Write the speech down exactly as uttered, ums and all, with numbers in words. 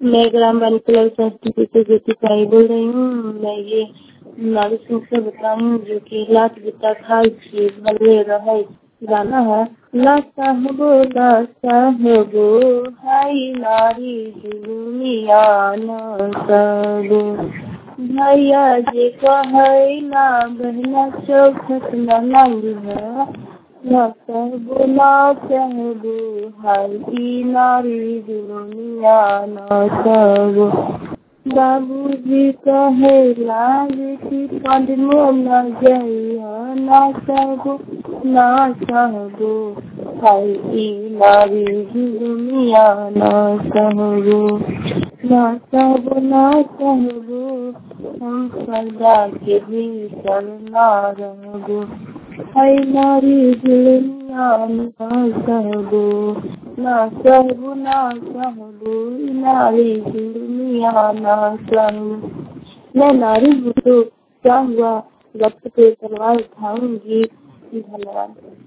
मैं ग्राम बालिका संस्कृति से ज्योति साई बोल रही हूँ। मैं ये नारी सिंह से बता रही हूँ जो कि लाख बिता खाई थी भले रहे गाना है। ला साहबो ला साहबो हाई नारी दुनिया न सबो भैया जे कहे ना बहना चौखट न नंग है ना सहबो ना सहबो हाई नारी दुनिया न सबो बाबूजी कहे लाज की पढ़ने न जइया ना सहबो ना सहबो हाई नारी दुनिया न सहबो ना सहबो ना सहबो हम सदा के भी ना रहबो हाय नारी दुनिया न सहबो ना सहबो ना सहबो नारी दुनिया न सहबो। मैं नारी हूँ तो क्या हुआ, वक्त पे तलवार उठाऊंगी। धन्यवाद।